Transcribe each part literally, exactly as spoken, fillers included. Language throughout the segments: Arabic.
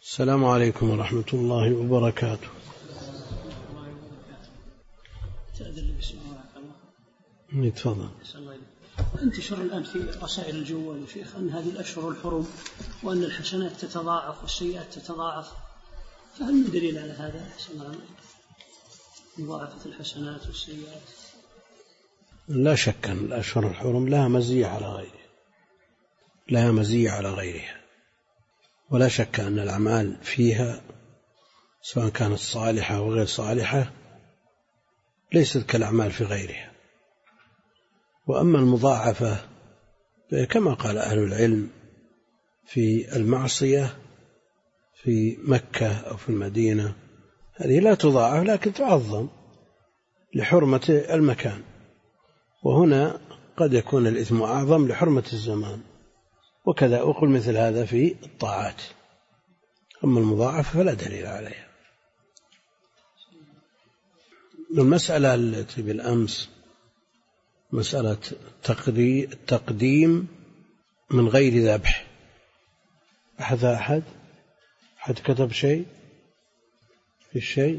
السلام عليكم ورحمة الله وبركاته. تفضل. انتشر الآن في رسائل الجوال يا شيخ أن هذه الأشهر الحرم وأن الحسنات تتضاعف والسيئات تتضاعف، فهل من دليل على هذا مضاعفة الحسنات والسيئات؟ لا شك أن الأشهر الحرم لها مزية على غيرها، لها مزية على غيرها، ولا شك أن الأعمال فيها سواء كانت صالحة أو غير صالحة ليست كالأعمال في غيرها. وأما المضاعفة كما قال أهل العلم في المعصية في مكة أو في المدينة هذه لا تضاعف لكن تعظم لحرمة المكان، وهنا قد يكون الإثم أعظم لحرمة الزمان، وكذا أقول مثل هذا في الطاعات. أما المضاعفة فلا دليل عليها. المسألة التي بالأمس مسألة التقديم من غير ذبح، أحد أحد أحد كتب شيء في الشيء؟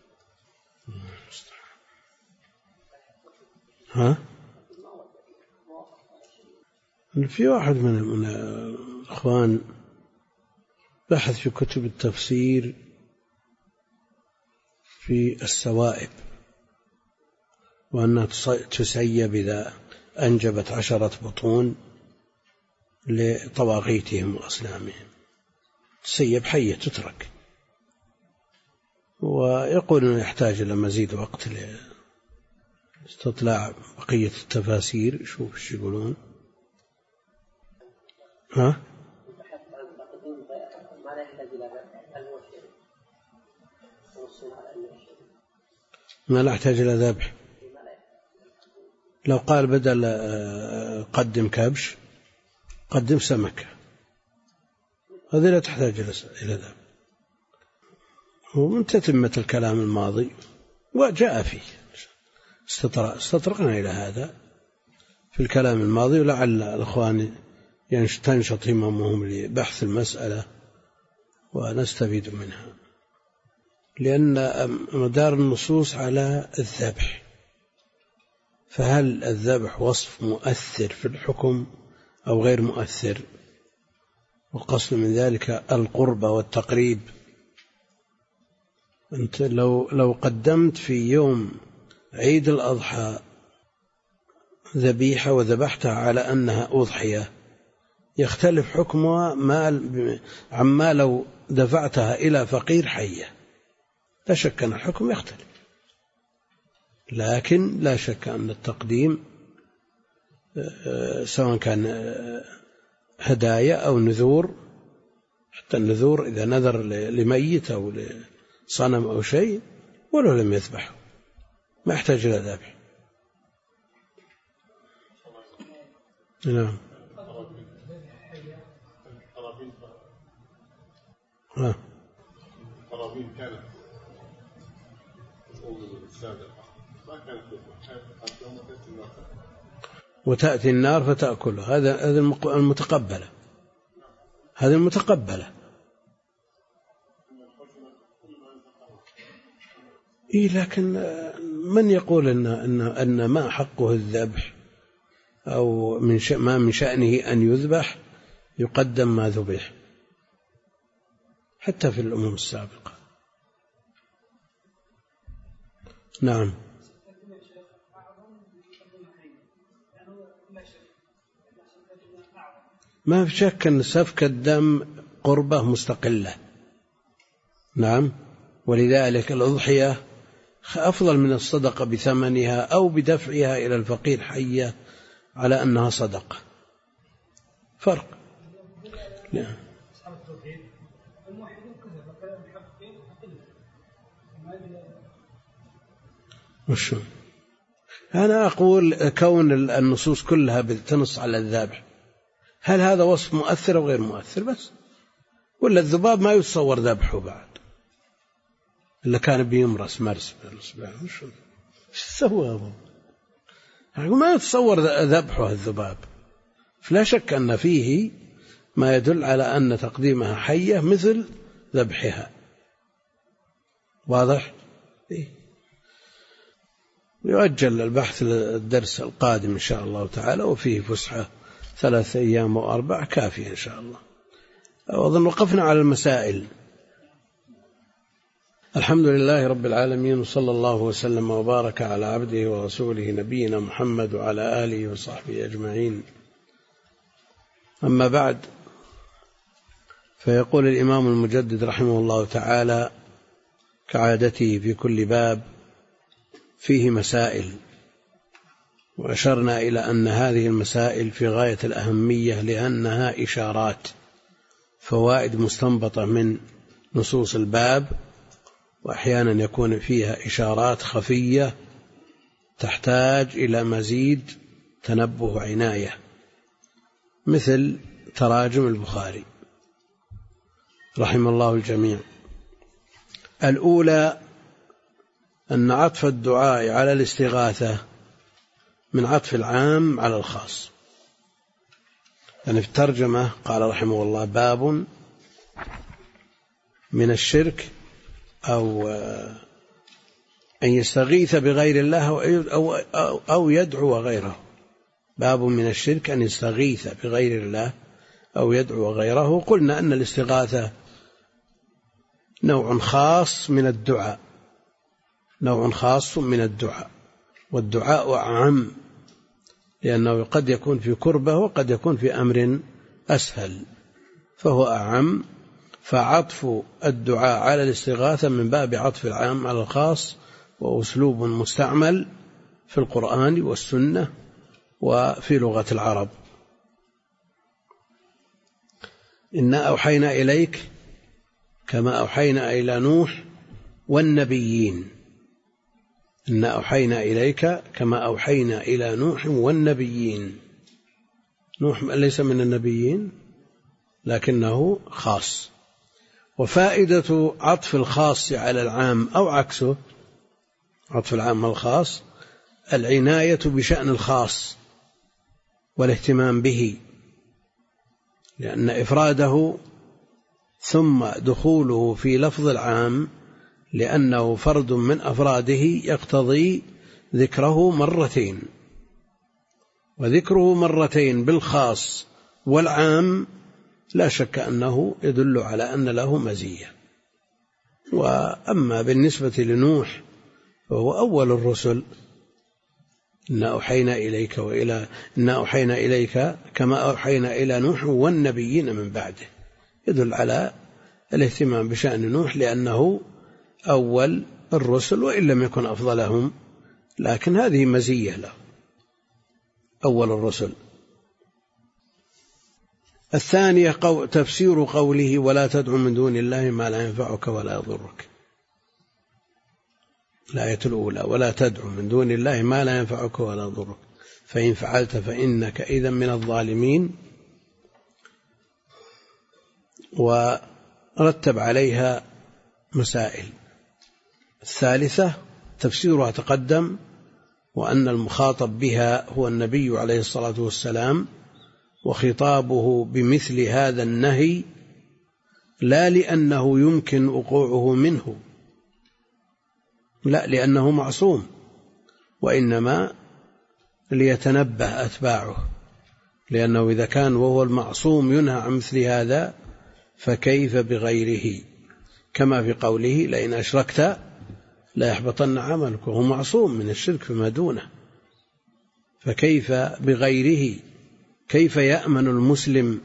ها؟ في واحد من الأخوان بحث في كتب التفسير في السوائب، وأنها تسيب إذا أنجبت عشرة بطون لطواغيتهم وأصنامهم، تسيب حية تترك، ويقول أنه يحتاج إلى مزيد وقت لاستطلاع بقية التفاسير. شوف ايش يقولون. ها؟ ما لا يحتاج إلى ذبح. لو قال بدل قدم كبش قدم سمكة، هذه لا تحتاج إلى ذبح. ومن تتمة الكلام الماضي وجاء فيه استطرقنا إلى هذا في الكلام الماضي، ولعل الأخوان تنشط هممهم لبحث المسألة ونستفيد منها، لأن مدار النصوص على الذبح، فهل الذبح وصف مؤثر في الحكم أو غير مؤثر؟ والقصد من ذلك القربة والتقريب. أنت لو لو قدمت في يوم عيد الأضحى ذبيحة وذبحتها على أنها أضحية يختلف حكمها عما لو دفعتها إلى فقير حية، لا شك أن الحكم يختلف، لكن لا شك أن التقديم سواء كان هدايا أو نذور، حتى النذور إذا نذر لميت أو لصنم أو شيء ولو لم يذبحه ما يحتاج إلى ذبح. نعم. ها. وتأتي النار فتأكله، هذا هذا المتقبلة، هذه المتقبلة. إيه لكن من يقول إن إن إن ما حقه الذبح أو من ما من شأنه أن يذبح يقدم ما ذبح حتى في الأمم السابقة. نعم. ما في شك أن سفك الدم قربة مستقلة. نعم. ولذلك الأضحية أفضل من الصدقة بثمنها أو بدفعها إلى الفقير حية على أنها صدقة، فرق. نعم. وشو؟ أنا أقول كون النصوص كلها تنص على الذبح، هل هذا وصف مؤثر أو غير مؤثر بس؟ ولا الذباب ما يتصور ذبحه بعد إلا كان بيمرس مرس بالإصبع؟ وشو سوى هذا؟ ما يتصور ذبحه الذباب. فلا شك أن فيه ما يدل على أن تقديمها حية مثل ذبحها. واضح؟ يؤجل البحث للدرس القادم إن شاء الله تعالى، وفيه فسحة ثلاثة أيام وأربع كافية إن شاء الله. وأظن وقفنا على المسائل. الحمد لله رب العالمين، وصلى الله وسلم وبارك على عبده ورسوله نبينا محمد وعلى آله وصحبه أجمعين. أما بعد، فيقول الإمام المجدد رحمه الله تعالى كعادته في كل باب فيه مسائل، وأشرنا إلى أن هذه المسائل في غاية الأهمية لأنها إشارات، فوائد مستنبطة من نصوص الباب، وأحيانا يكون فيها إشارات خفية تحتاج إلى مزيد تنبه وعناية، مثل تراجم البخاري رحم الله الجميع. الأولى أن عطف الدعاء على الاستغاثة من عطف العام على الخاص. يعني في الترجمة قال رحمه الله: باب من الشرك أو أن يستغيث بغير الله أو, أو, أو يدعو غيره. باب من الشرك أن يستغيث بغير الله أو يدعو غيره. قلنا أن الاستغاثة نوع خاص من الدعاء، نوع خاص من الدعاء، والدعاء أعم، لأنه قد يكون في كربة وقد يكون في أمر أسهل، فهو أعم. فعطف الدعاء على الاستغاثة من باب عطف العام على الخاص، وأسلوب مستعمل في القرآن والسنة وفي لغة العرب. إنا أوحينا إليك كما أوحينا إلى نوح والنبيين. إنا أوحينا إليك كما أوحينا إلى نوح والنبيين. نوح ليس من النبيين لكنه خاص. وفائدة عطف الخاص على العام أو عكسه، عطف العام على الخاص، العناية بشأن الخاص والاهتمام به، لأن إفراده ثم دخوله في لفظ العام لأنه فرد من أفراده يقتضي ذكره مرتين، وذكره مرتين بالخاص والعام لا شك أنه يدل على أن له مزية. وأما بالنسبة لنوح فهو أول الرسل. إنا أوحينا إليك وإلى إنا أوحينا إليك كما أوحينا إلى نوح والنبيين من بعده، يدل على الاهتمام بشأن نوح لأنه أول الرسل، وإن لم يكن أفضلهم لكن هذه مزية له، أول الرسل. الثانية تفسير قوله: ولا تدع من دون الله ما لا ينفعك ولا يضرك. الآية الأولى: ولا تدع من دون الله ما لا ينفعك ولا يضرك فإن فعلت فإنك إذا من الظالمين. ورتب عليها مسائل. الثالثة تفسيرها تقدم، وأن المخاطب بها هو النبي عليه الصلاة والسلام، وخطابه بمثل هذا النهي لا لأنه يمكن وقوعه منه، لا، لأنه معصوم، وإنما ليتنبه أتباعه، لأنه إذا كان وهو المعصوم ينهى عن مثل هذا فكيف بغيره، كما في قوله: لئن أشركت لا يحبطن عملك، وهو معصوم من الشرك فيما دونه، فكيف بغيره؟ كيف يأمن المسلم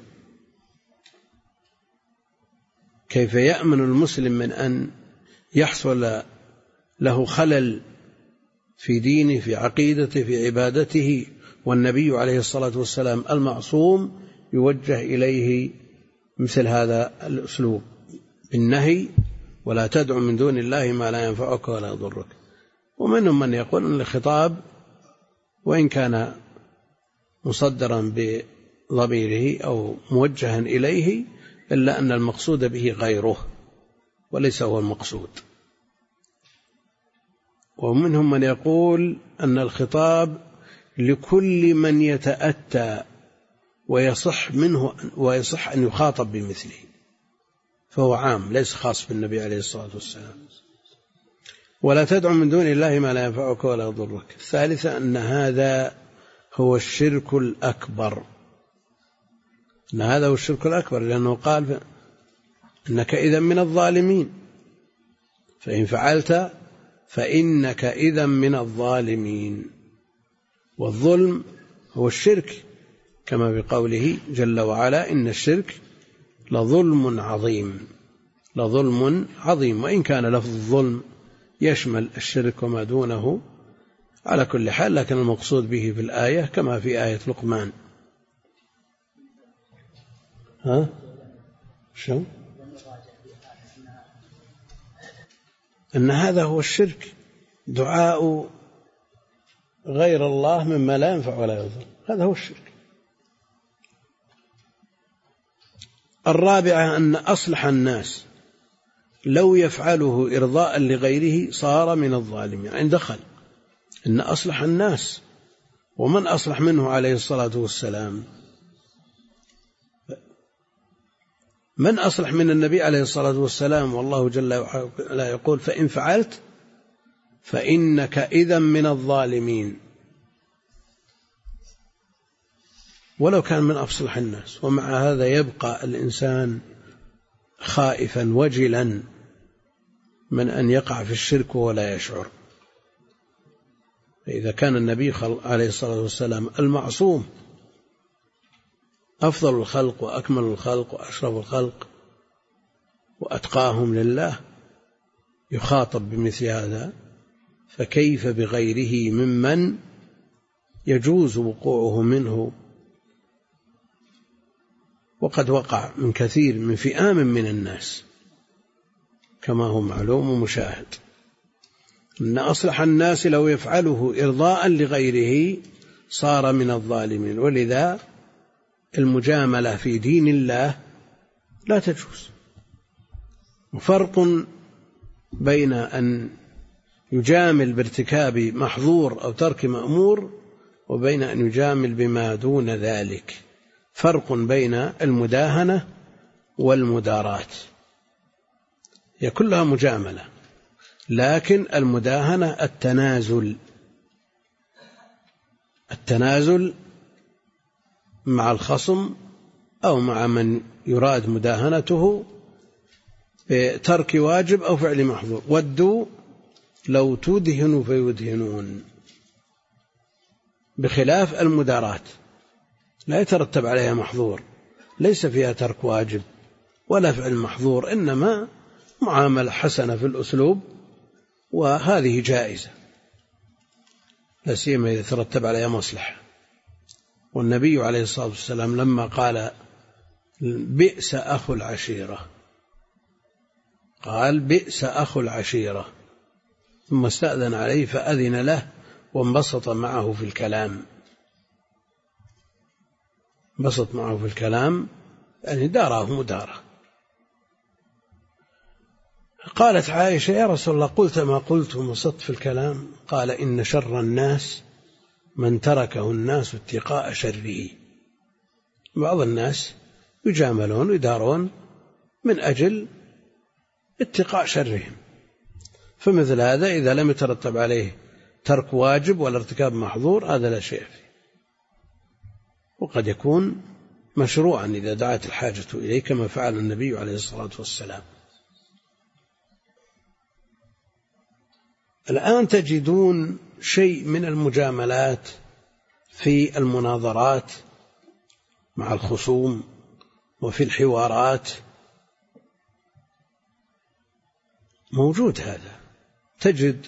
كيف يأمن المسلم من أن يحصل له خلل في دينه، في عقيدته، في عبادته، والنبي عليه الصلاة والسلام المعصوم يوجه إليه مثل هذا الأسلوب بالنهي: ولا تدع من دون الله ما لا ينفعك ولا يضرك. ومنهم من يقول أن الخطاب وإن كان مصدرا بضميره أو موجها إليه إلا أن المقصود به غيره وليس هو المقصود. ومنهم من يقول أن الخطاب لكل من يتأتى ويصح منه ويصح أن يخاطب بمثله، فهو عام ليس خاص بالنبي عليه الصلاة والسلام. ولا تدع من دون الله ما لا ينفعك ولا يضرك. الثالثة أن هذا هو الشرك الأكبر، أن هذا هو الشرك الأكبر، لأنه قال إنك إذا من الظالمين، فإن فعلت فإنك إذا من الظالمين. والظلم هو الشرك، كما بقوله جل وعلا إن الشرك لظلم عظيم، لظلم عظيم، وإن كان لفظ الظلم يشمل الشرك وما دونه على كل حال، لكن المقصود به في الآية كما في آية لقمان. ها شو أن هذا هو الشرك، دعاء غير الله مما لا ينفع ولا يضر، هذا هو الشرك. الرابعة أن أصلح الناس لو يفعله إرضاء لغيره صار من الظالمين. يعني دخل أن أصلح الناس، ومن أصلح منه عليه الصلاة والسلام؟ من أصلح من النبي عليه الصلاة والسلام؟ والله جل وعلا يقول فإن فعلت فإنك إذا من الظالمين. ولو كان من أصلح الناس، ومع هذا يبقى الإنسان خائفا وجلا من أن يقع في الشرك ولا يشعر. إذا كان النبي عليه الصلاة والسلام المعصوم أفضل الخلق وأكمل الخلق وأشرف الخلق وأتقاهم لله يخاطب بمثل هذا، فكيف بغيره ممن يجوز وقوعه منه؟ وقد وقع من كثير من فئام من الناس كما هو معلوم ومشاهد، أن أصلح الناس لو يفعله إرضاء لغيره صار من الظالمين. ولذا المجاملة في دين الله لا تجوز. وفرق بين أن يجامل بارتكاب محظور أو ترك مأمور، وبين أن يجامل بما دون ذلك. فرق بين المداهنة والمداراة، هي كلها مجاملة، لكن المداهنة التنازل، التنازل مع الخصم أو مع من يراد مداهنته بترك واجب أو فعل محظور. ودوا لو تدهنوا فيدهنون، بخلاف المداراة لا يترتب عليها محظور، ليس فيها ترك واجب ولا فعل محظور، إنما معاملة حسنة في الأسلوب، وهذه جائزة لا سيما إذا ترتب عليها مصلحة. والنبي عليه الصلاة والسلام لما قال بئس أخو العشيرة، قال بئس أخو العشيرة، ثم استأذن عليه فأذن له وانبسط معه في الكلام، انبسط معه في الكلام يعني داره مدارة. قالت عائشة يا رسول الله قلت ما قلت وانبسطت في الكلام؟ قال إن شر الناس من تركه الناس اتقاء شره. بعض الناس يجاملون ويدارون من أجل اتقاء شرهم، فمثل هذا إذا لم يترتب عليه ترك واجب ولا ارتكاب محظور هذا لا شيء فيه، وقد يكون مشروعا إذا دعت الحاجة إليه كما فعل النبي عليه الصلاة والسلام. الآن تجدون شيء من المجاملات في المناظرات مع الخصوم وفي الحوارات، موجود هذا. تجد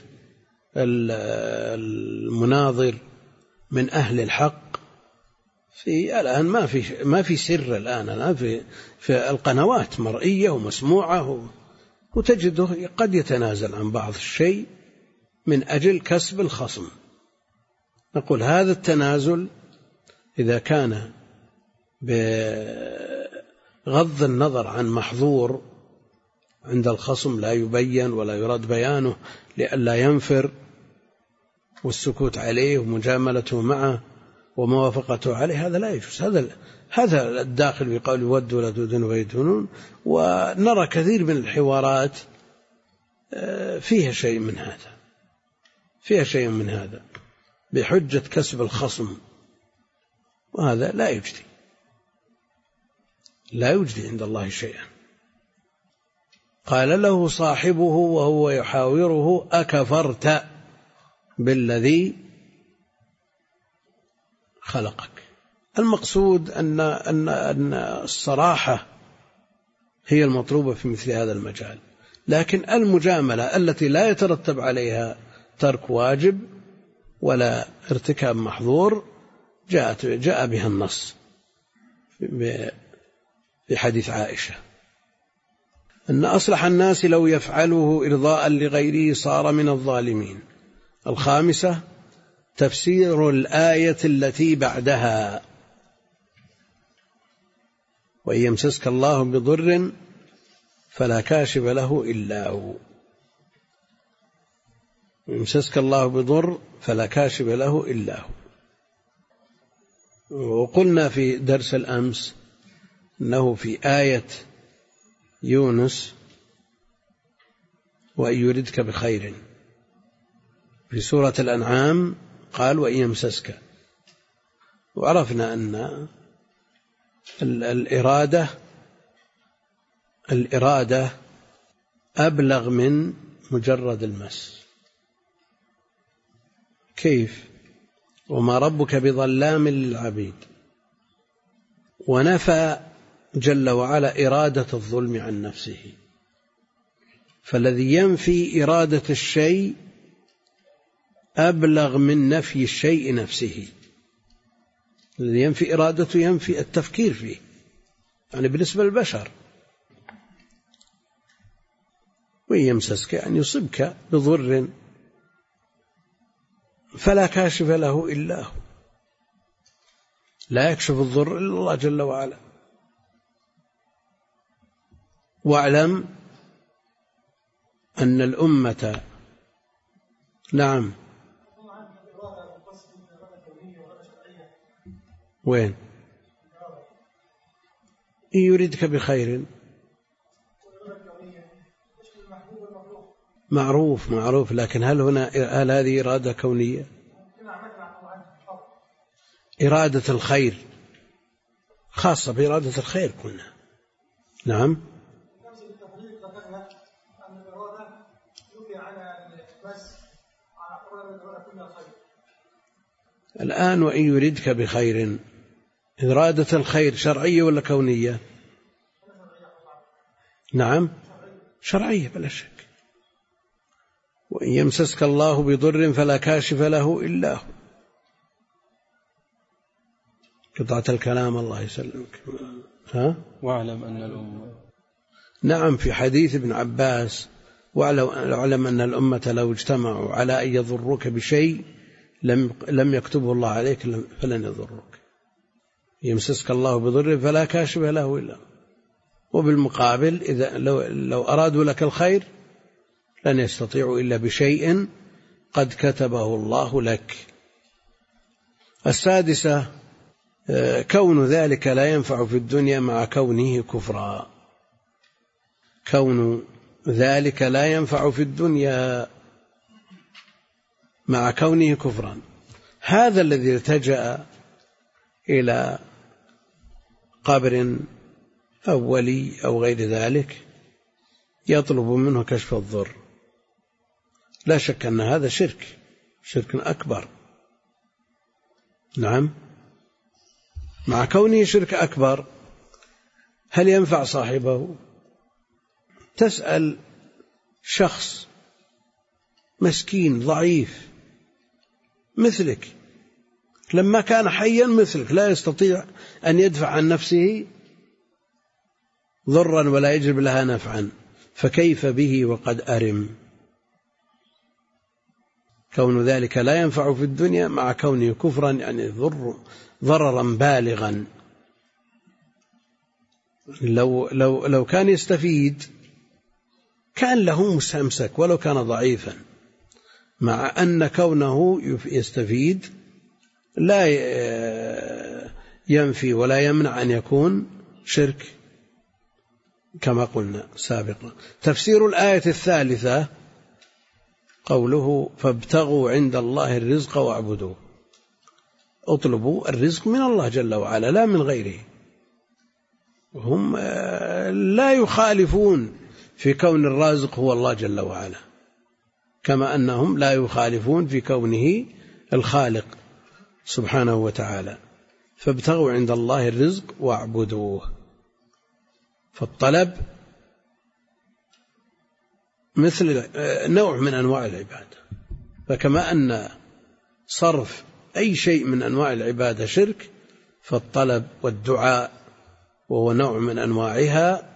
المناظر من أهل الحق في الآن ما في ما في سر الآن الآن في في القنوات مرئية ومسموعة، وتجده قد يتنازل عن بعض الشيء من أجل كسب الخصم. نقول هذا التنازل إذا كان بغض النظر عن محظور عند الخصم لا يبين ولا يراد بيانه لئلا ينفر، والسكوت عليه ومجاملته معه وموافقته عليه هذا لا يجوز. هذا هذا الداخل بقول ودوا لا تودون ويدونون. ونرى كثير من الحوارات فيها شيء من هذا فيها شيء من هذا بحجة كسب الخصم، وهذا لا يجدي لا يجدي عند الله شيئا. قال له صاحبه وهو يحاوره أكفرت بالذي خلقك. المقصود أن أن أن الصراحة هي المطلوبة في مثل هذا المجال، لكن المجاملة التي لا يترتب عليها ترك واجب ولا ارتكاب محظور جاءت جاء بها النص في حديث عائشة أن أصلح الناس لو يفعله إرضاء لغيره صار من الظالمين. الخامسة تفسير الآية التي بعدها وإن يمسسك الله بضر فلا كاشف له إلا هو. يمسسك الله بضر فلا كاشف له إلا هو. وقلنا في درس الأمس أنه في آية يونس وإن يردك بخير في سورة الأنعام قال وإن يمسسك، وعرفنا أن الإرادة الإرادة أبلغ من مجرد المس. كيف؟ وما ربك بظلام للعبيد. ونفى جل وعلا إرادة الظلم عن نفسه، فالذي ينفي إرادة الشيء أبلغ من نفي الشيء نفسه. الذي ينفي إرادته ينفي التفكير فيه، يعني بالنسبة للبشر. وإن يمسسك أن يصبك بضر فلا كاشف له إلا هو، لا يكشف الضر إلا الله جل وعلا. واعلم أن الأمة نعم وين إن يريدك بخير معروف معروف، لكن هل هنا هل هذه إرادة كونية؟ إرادة الخير خاصة بإرادة الخير كلنا. نعم الآن وإن يريدك بخير إرادة الخير شرعية ولا كونية؟ نعم شرعية بلا شك. وإن يمسسك الله بضر فلا كاشف له إلا هو. قطعة الكلام الله يسلمك. ها؟ واعلم أن الأمة نعم في حديث ابن عباس واعلم أن الأمة لو اجتمعوا على أن يضروك بشيء لم لم يكتبه الله عليك فلن يضرك. يمسسك الله بضر فلا كاشف له إلا هو. وبالمقابل إذا لو, لو أرادوا لك الخير لن يستطيعوا إلا بشيء قد كتبه الله لك. السادسة كون ذلك لا ينفع في الدنيا مع كونه كفرا. كون ذلك لا ينفع في الدنيا مع كونه كفرا. هذا الذي التجأ إلى قبر أو ولي أو غير ذلك يطلب منه كشف الضر، لا شك أن هذا شرك شرك أكبر. نعم مع كونه شرك أكبر هل ينفع صاحبه؟ تسأل شخص مسكين ضعيف مثلك لما كان حيا مثلك لا يستطيع أن يدفع عن نفسه ضرا ولا يجلب لها نفعا، فكيف به وقد أرم؟ كون ذلك لا ينفع في الدنيا مع كونه كفرا يعني ضر ضررا بالغا. لو, لو, لو كان يستفيد كان له مستمسك ولو كان ضعيفا، مع أن كونه يستفيد لا ينفي ولا يمنع أن يكون شرك كما قلنا سابقا. تفسير الآية الثالثة قوله فابتغوا عند الله الرزق واعبدوه، اطلبوا الرزق من الله جل وعلا لا من غيره. هم لا يخالفون في كون الرازق هو الله جل وعلا، كما أنهم لا يخالفون في كونه الخالق سبحانه وتعالى. فابتغوا عند الله الرزق واعبدوه. فالطلب مثل نوع من أنواع العبادة، فكما أن صرف أي شيء من أنواع العبادة شرك، فالطلب والدعاء وهو نوع من أنواعها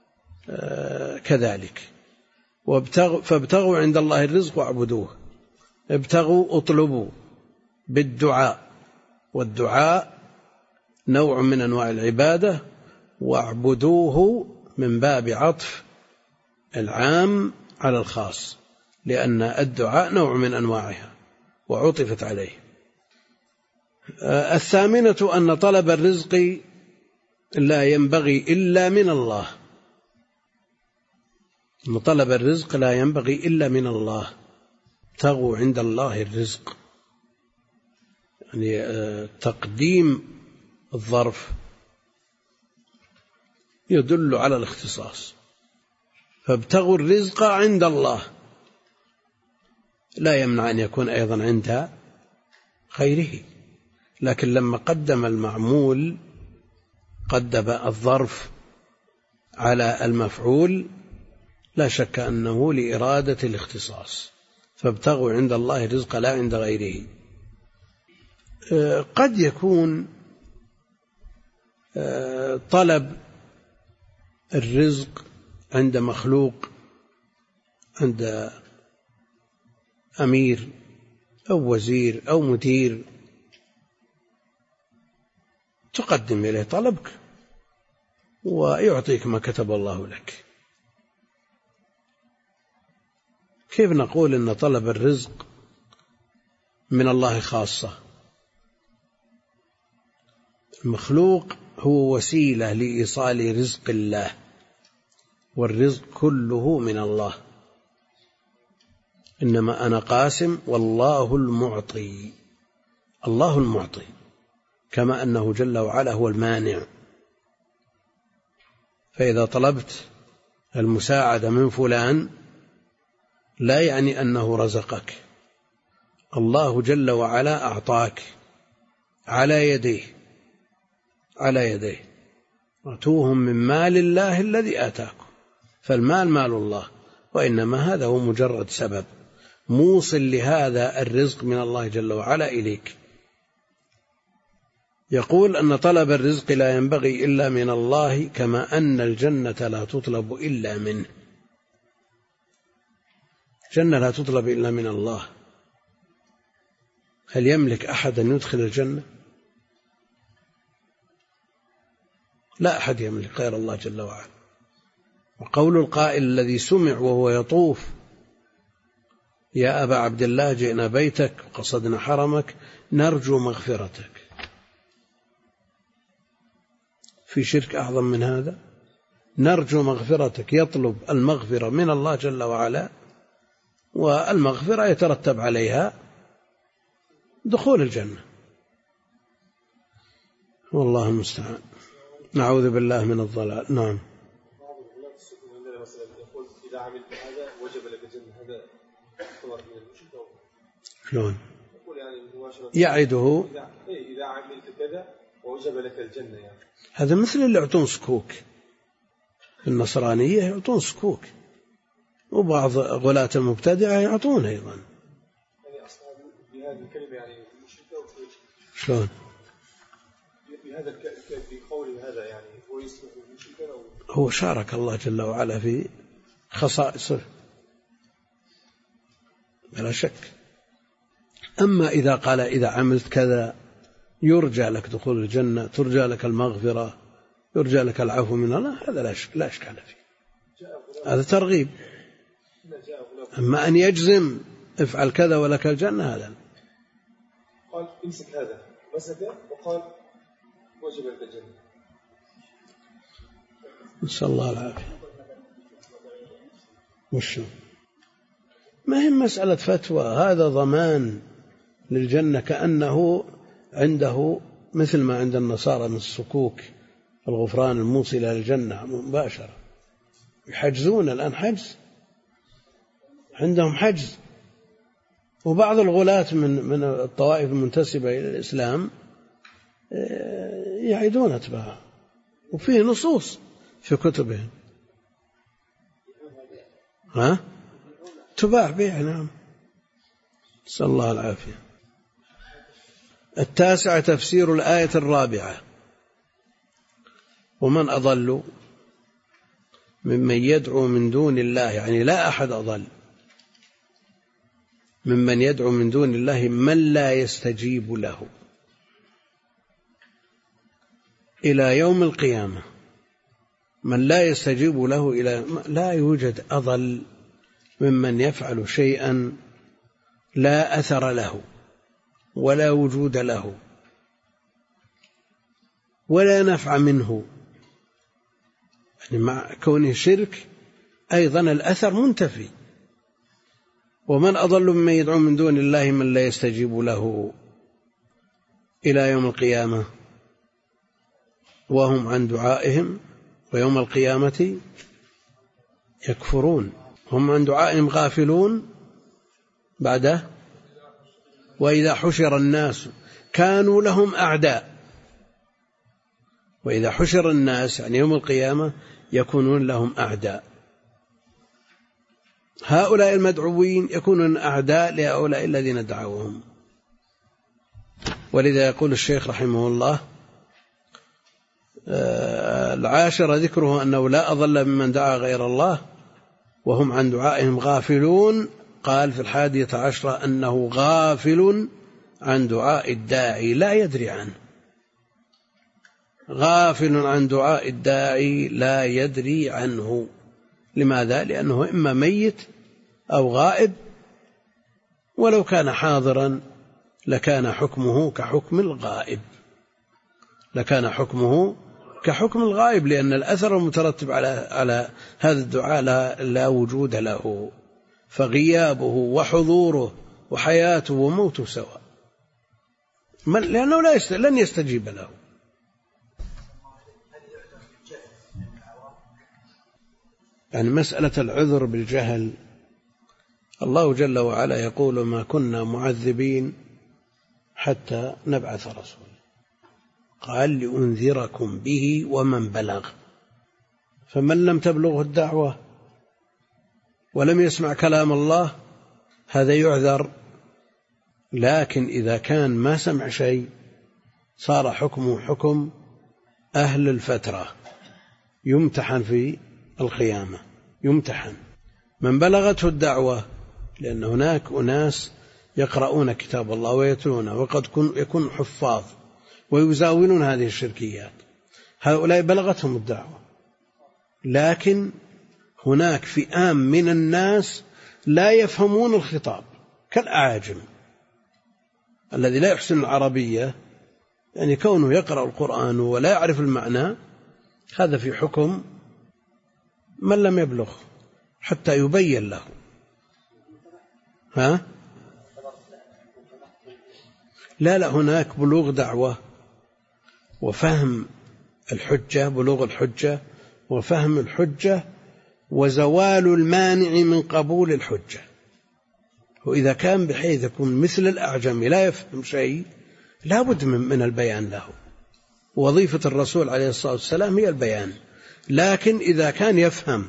كذلك. فابتغوا عند الله الرزق واعبدوه. ابتغوا اطلبوا بالدعاء، والدعاء نوع من أنواع العبادة، واعبدوه من باب عطف العام على الخاص، لأن الدعاء نوع من أنواعها وعطفت عليه. الثامنة أن طلب الرزق لا ينبغي إلا من الله. أن طلب الرزق لا ينبغي إلا من الله. ابتغوا عند الله الرزق، يعني تقديم الظرف يدل على الاختصاص. فابتغوا الرزق عند الله لا يمنع أن يكون أيضا عند غيره، لكن لما قدم المعمول قدم الظرف على المفعول لا شك أنه لإرادة الاختصاص. فابتغوا عند الله الرزق لا عند غيره. قد يكون طلب الرزق عند مخلوق، عند أمير أو وزير أو مدير، تقدم إليه طلبك ويعطيك ما كتب الله لك. كيف نقول إن طلب الرزق من الله خاصة؟ المخلوق هو وسيلة لإيصال رزق الله، والرزق كله من الله. إنما أنا قاسم والله المعطي. الله المعطي، كما أنه جل وعلا هو المانع. فإذا طلبت المساعدة من فلان لا يعني أنه رزقك، الله جل وعلا أعطاك على يديه على يديه أتوهم من مال الله الذي آتاكم. فالمال مال الله، وإنما هذا هو مجرد سبب موصل لهذا الرزق من الله جل وعلا إليك. يقول أن طلب الرزق لا ينبغي إلا من الله، كما أن الجنة لا تطلب إلا منه. الجنة لا تطلب إلا من الله. هل يملك أحد أن يدخل الجنة؟ لا أحد يملك غير الله جل وعلا. وقول القائل الذي سمع وهو يطوف: يا أبا عبد الله جئنا بيتك وقصدنا حرمك نرجو مغفرتك. في شرك أعظم من هذا؟ نرجو مغفرتك، يطلب المغفرة من الله جل وعلا، والمغفرة يترتب عليها دخول الجنة. والله المستعان. نعوذ بالله من الضلال. نعم. إذا عملت هذا وجب لك الجنة، هذا يعتبر من المشرك؟ شلون؟ يعني يعده إذا عملت كذا ووجب لك الجنة، يعني هذا مثل اللي يعطون سكوك في النصرانية، يعطون سكوك، وبعض غلاة المبتدعة يعطون أيضا. يعني أصلا بهذه الكلمة يعني مشركة. شلون؟ بهذا بقوله هذا يعني هو يصبح مشركا أو هو شارك الله جل وعلا في خصائصه بلا شك. أما إذا قال إذا عملت كذا يرجى لك دخول الجنة، ترجى لك المغفرة، يرجى لك العفو من الله، هذا لا إشكال فيه، هذا ترغيب. أما أن يجزم افعل كذا ولك الجنة، هذا قال امسك هذا، مسكه وقال وجبت الجنة. نسأل الله العافية. وش ما هي مسألة فتوى، هذا ضمان للجنة، كأنه عنده مثل ما عند النصارى من الصكوك الغفران الموصل إلى الجنة مباشرة. يحجزون الآن حجز، عندهم حجز. وبعض الغلاة من من الطوائف المنتسبة إلى الإسلام يعيدون أتباعه، وفيه نصوص في كتبهم ها تباع بيع. نعم، نسأل الله العافية. التاسع تفسير الآية الرابعة: ومن أضل ممن يدعو من دون الله، يعني لا أحد أضل ممن يدعو من دون الله من لا يستجيب له إلى يوم القيامة. من لا يستجيب له إلى لا يوجد أضل ممن يفعل شيئا لا أثر له ولا وجود له ولا نفع منه، يعني مع كونه شرك أيضا الأثر منتفي. ومن أضل ممن يدعو من دون الله من لا يستجيب له إلى يوم القيامة وهم عن دعائهم ويوم القيامة يكفرون. هم عن دعائهم غافلون. بعده: وإذا حشر الناس كانوا لهم أعداء. وإذا حشر الناس يعني يوم القيامة يكونون لهم أعداء. هؤلاء المدعوين يكونون أعداء لهؤلاء الذين دعوهم. ولذا يقول الشيخ رحمه الله: العاشر ذكره أنه لا أضل ممن دعا غير الله وهم عن دعائهم غافلون. قال في الحادية عشرة أنه غافل عن دعاء الداعي لا يدري عنه. غافل عن دعاء الداعي لا يدري عنه. لماذا؟ لأنه إما ميت أو غائب، ولو كان حاضرا لكان حكمه كحكم الغائب لكان حكمه كحكم الغائب لأن الأثر المترتب على على هذا الدعاء لا, لا وجود له، فغيابه وحضوره وحياته وموته سواء، لأنه لا يست... لن يستجيب له. يعني مسألة العذر بالجهل، الله جل وعلا يقول: ما كنا معذبين حتى نبعث رسولا. قال: لأنذركم به ومن بلغ. فمن لم تبلغه الدعوة ولم يسمع كلام الله هذا يعذر. لكن إذا كان ما سمع شيء صار حكمه حكم أهل الفترة، يمتحن في القيامة. يمتحن من بلغته الدعوة، لأن هناك أناس يقرؤون كتاب الله ويتلونه وقد يكون حفاظ ويزاولون هذه الشركيات، هؤلاء بلغتهم الدعوة. لكن هناك فئام من الناس لا يفهمون الخطاب كالأعاجم، الذي لا يحسن العربية، يعني كونه يقرأ القرآن ولا يعرف المعنى، هذا في حكم من لم يبلغ حتى يبين له. ها؟ لا لا هناك بلوغ دعوة وفهم الحجة، بلوغ الحجة وفهم الحجة وزوال المانع من قبول الحجة. وإذا كان بحيث يكون مثل الأعجم لا يفهم شيء لا بد من البيان له. وظيفة الرسول عليه الصلاة والسلام هي البيان. لكن إذا كان يفهم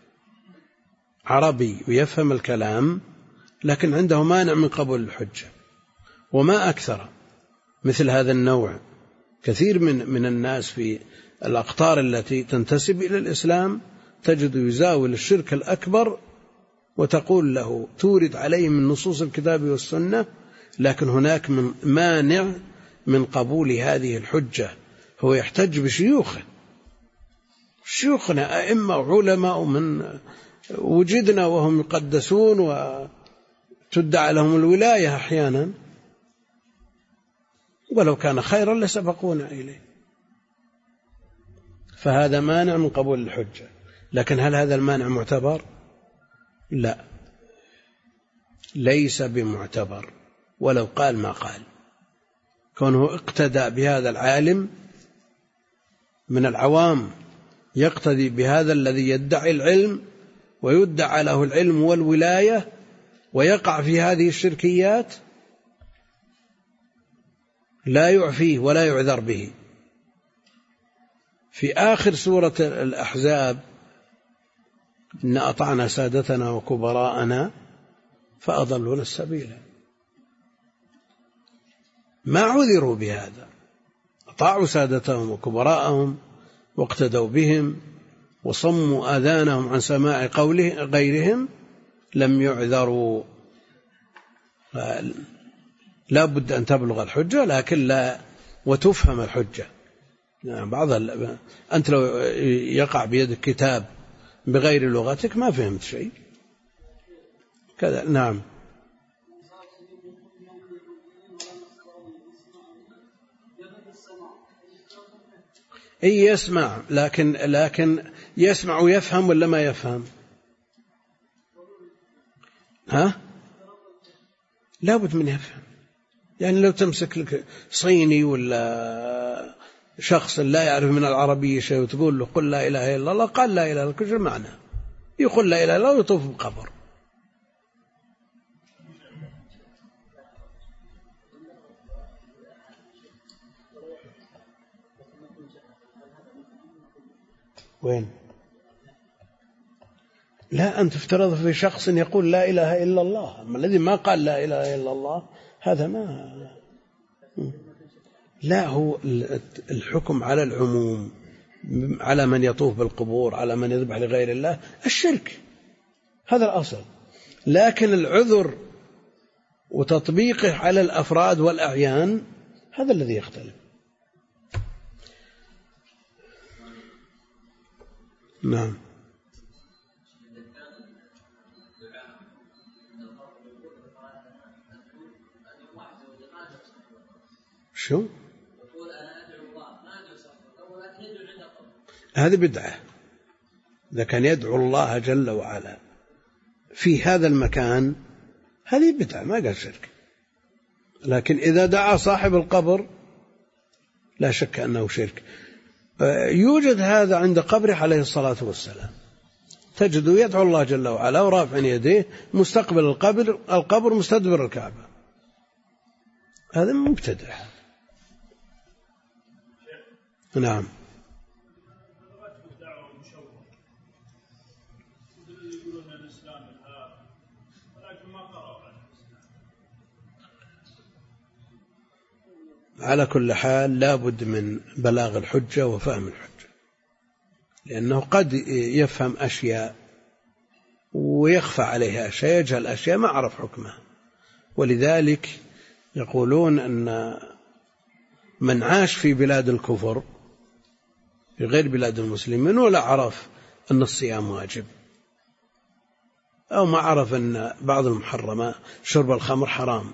عربي ويفهم الكلام لكن عنده مانع من قبول الحجة، وما أكثر مثل هذا النوع. كثير من من الناس في الأقطار التي تنتسب إلى الإسلام تجد يزاول الشرك الأكبر وتقول له تورد عليه من نصوص الكتاب والسنة، لكن هناك من مانع من قبول هذه الحجة. هو يحتج بشيوخه، شيوخنا أئمة وعلماء من وجدنا وهم يقدسون وتدعى لهم الولاية أحيانا، ولو كان خيرا لسبقونا إليه. فهذا مانع من قبول الحجة. لكن هل هذا المانع معتبر؟ لا، ليس بمعتبر ولو قال ما قال. كونه اقتدى بهذا العالم من العوام، يقتدي بهذا الذي يدعي العلم ويدعى له العلم والولاية ويقع في هذه الشركيات، لا يعفيه ولا يعذر به. في آخر سورة الأحزاب: إن أطعنا سادتنا وكبراءنا فأضلونا السبيل. ما عذروا بهذا، أطاعوا سادتهم وكبراءهم واقتدوا بهم وصموا آذانهم عن سماع قوله غيرهم، لم يعذروا. لا بد أن تبلغ الحجة، لكن لا وتفهم الحجة. يعني بعض ال... أنت لو يقع بيدك كتاب بغير لغتك ما فهمت شيء كذا. نعم. أي يسمع، لكن لكن يسمع ويفهم ولا ما يفهم؟ ها؟ لابد من يفهم. يعني لو تمسك لك صيني ولا شخص لا يعرف من العربية شيء وتقول له قل لا إله إلا الله، قال لا إله إلا الله، كل معنى يقول لا إله إلا الله ويطوف بقبر. وين؟ لا، أن تفترض في شخص يقول لا إله إلا الله، أما الذي ما قال لا إله إلا الله هذا ما لا. هو الحكم على العموم، على من يطوف بالقبور، على من يذبح لغير الله، الشرك هذا الأصل. لكن العذر وتطبيقه على الأفراد والأعيان هذا الذي يختلف. نعم. شو؟ هذه بدعة. إذا كان يدعو الله جل وعلا في هذا المكان هذه بدعة، ما قال شرك. لكن إذا دعا صاحب القبر لا شك أنه شرك. يوجد هذا عند قبره عليه الصلاة والسلام، تجد يدعو الله جل وعلا ورافع يديه مستقبل القبر القبر مستدبر الكعبة. هذا مبتدع. نعم. على كل حال لا بد من بلاغ الحجة وفهم الحجة، لأنه قد يفهم أشياء ويخفى عليها أشياء، يجهل أشياء ما عرف حكمها. ولذلك يقولون أن من عاش في بلاد الكفر في غير بلاد المسلمين ولا عرف أن الصيام واجب، أو ما عرف أن بعض المحرمات شرب الخمر حرام،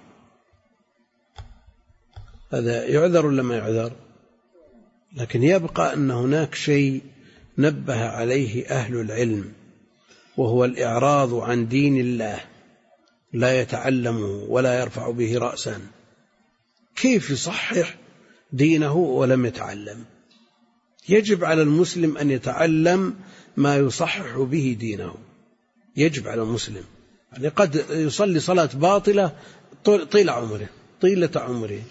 هذا يعذر ولا ما يعذر؟ لكن يبقى أن هناك شيء نبه عليه أهل العلم، وهو الإعراض عن دين الله، لا يتعلمه ولا يرفع به رأسا. كيف يصحح دينه ولم يتعلم؟ يجب على المسلم أن يتعلم ما يصحح به دينه، يجب على المسلم. يعني قد يصلي صلاة باطلة طيلة عمره طيلة عمره،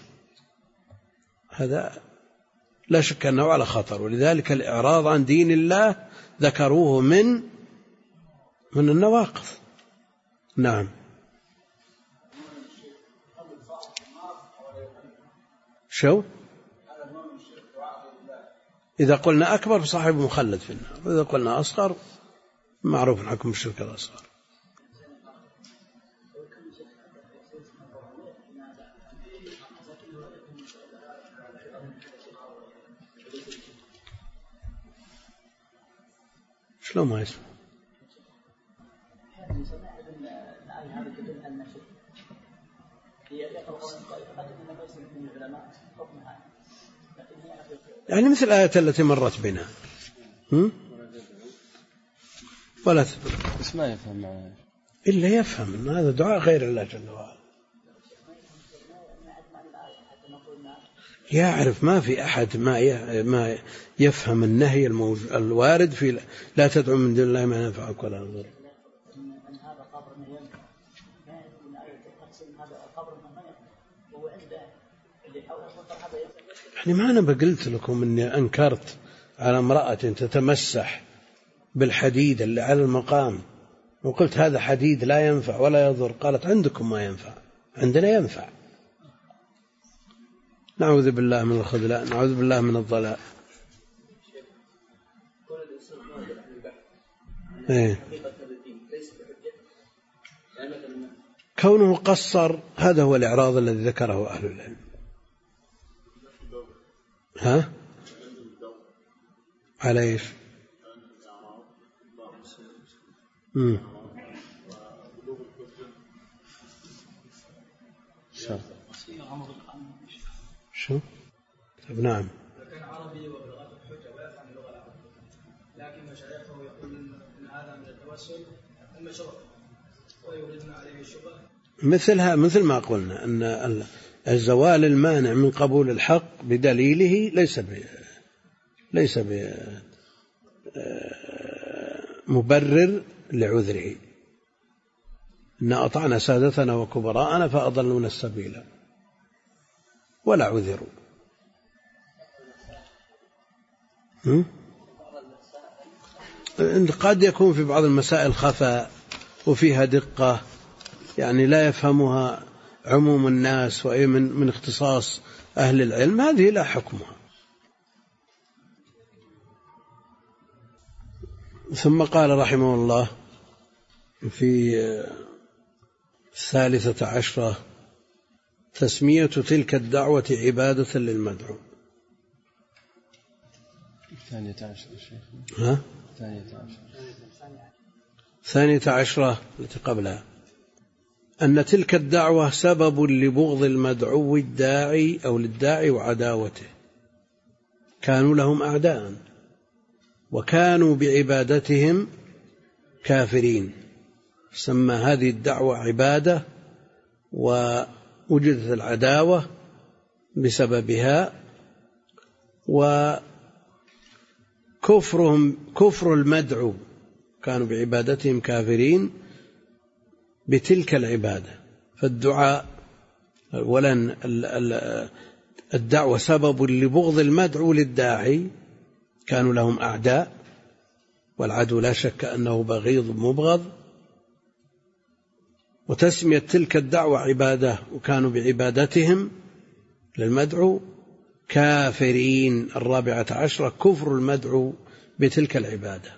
هذا لا شك أنه على خطر. ولذلك الإعراض عن دين الله ذكروه من من النواقض. نعم. شو؟ إذا قلنا أكبر فصاحب مخلد في النار، وإذا قلنا أصغر معروف حكم الشرك الأصغر. شلون ما يسمع؟ يعني مثل الآية التي مرت بنا هم؟ ولا تدرك بس ما يفهم معه إلا يفهم أن هذا دعاء غير الله جل وعلا. يعرف ما في أحد ما ما يفهم النهي الوارد في لا تدعو من دون الله ما ينفعك ولا يضرك. يعني ما أنا بقلت لكم إني أنكرت على امرأة تتمسح بالحديد اللي على المقام وقلت هذا حديد لا ينفع ولا يضر، قالت عندكم ما ينفع عندنا ينفع. نعوذ بالله من الخذلان، نعوذ بالله من الضلال. إيه. كونه قصر هذا هو الإعراض الذي ذكره أهل العلم. ها؟ على إيش؟ امم شو؟ طيب نعم. كان عربي وبلغته الحجة ويفهم اللغة العربية، لكن مشايخه يقولون ان هذا من التوسل المشروع ويوردون عليه الشبهة. مثلها مثل ما قلنا ان الزوال المانع من قبول الحق بدليله ليس ب ليس ب مبرر لعذره. إن أطعنا سادتنا وكبراءنا فأضلونا السبيل ولا عذروا. قد يكون في بعض المسائل خفاء وفيها دقة يعني لا يفهمها عموم الناس ومن من اختصاص أهل العلم، هذه لا حكمها. ثم قال رحمه الله في الثالثة عشرة تسمية تلك الدعوة عبادة للمدعو. ثانية عشرة شيخ. ها؟ ثانية عشرة. ثانية عشرة التي قبلها أن تلك الدعوة سبب لبغض المدعو الداعي أو للداعي وعداوته، كانوا لهم أعداء وكانوا بعبادتهم كافرين. سمى هذه الدعوة عبادة ووجدت العداوة بسببها، وكفرهم كفر المدعو كانوا بعبادتهم كافرين بتلك العبادة. فالدعاء أولا الدعوة سبب لبغض المدعو للداعي، كانوا لهم أعداء والعدو لا شك أنه بغيض مبغض، وتسمية تلك الدعوة عبادة وكانوا بعبادتهم للمدعو كافرين. الرابعة عشرة كفر المدعو بتلك العبادة.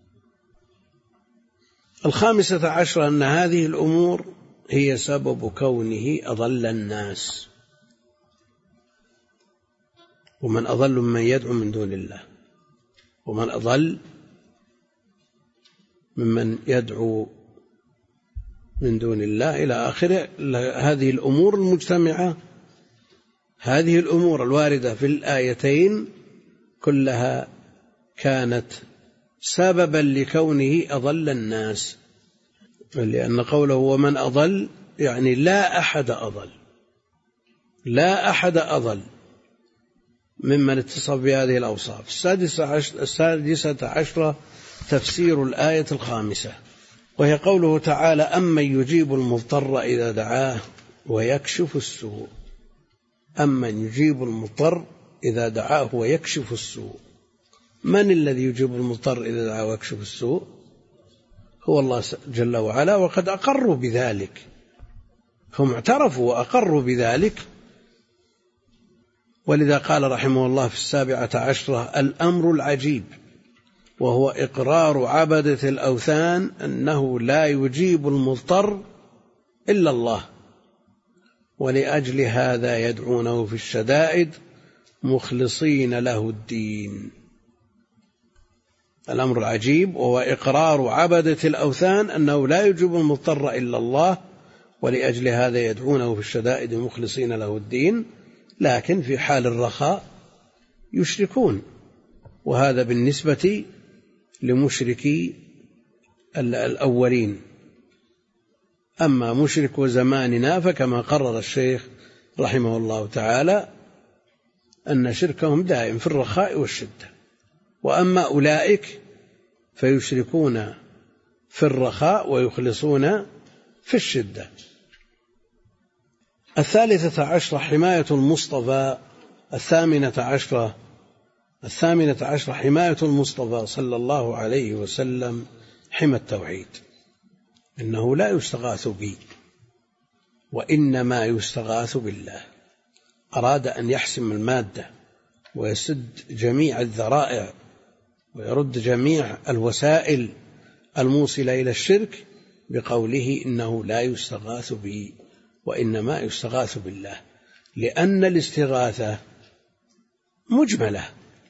الخامسة عشرة أن هذه الأمور هي سبب كونه أضل الناس، ومن أضل من يدعو من دون الله، ومن أضل ممن يدعو من دون الله إلى آخره. هذه الأمور المجتمعة، هذه الأمور الواردة في الآيتين كلها كانت سببا لكونه أضل الناس، لأن قوله ومن أضل يعني لا أحد أضل، لا أحد أضل ممن اتصف بهذه الأوصاف. السادسة عشرة تفسير الآية الخامسة، وهي قوله تعالى أمن يجيب المضطر إذا دعاه ويكشف السوء. أمن يجيب المضطر إذا دعاه ويكشف السوء. من الذي يجيب المضطر إذا دعاه ويكشف السوء؟ هو الله جل وعلا، وقد أقروا بذلك، هم اعترفوا وأقروا بذلك. ولذا قال رحمه الله في السابعة عشرة الأمر العجيب، وهو إقرار عبدة الأوثان أنه لا يجيب المضطر إلا الله، ولأجل هذا يدعونه في الشدائد مخلصين له الدين. الأمر العجيب وهو إقرار عبدة الأوثان أنه لا يجيب المضطر إلا الله، ولأجل هذا يدعونه في الشدائد مخلصين له الدين، لكن في حال الرخاء يشركون، وهذا بالنسبة لمشركي الأولين. أما مشرك زماننا فكما قرر الشيخ رحمه الله تعالى أن شركهم دائم في الرخاء والشدة، وأما أولئك فيشركون في الرخاء ويخلصون في الشدة. الثالثة عشرة حماية المصطفى الثامنة عشرة الثامنة عشرة حماية المصطفى صلى الله عليه وسلم حمى التوحيد، إنه لا يستغاث بي وإنما يستغاث بالله. أراد أن يحسم المادة ويسد جميع الذرائع ويرد جميع الوسائل الموصلة إلى الشرك بقوله إنه لا يستغاث بي وإنما يستغاث بالله، لأن الاستغاثة مجملة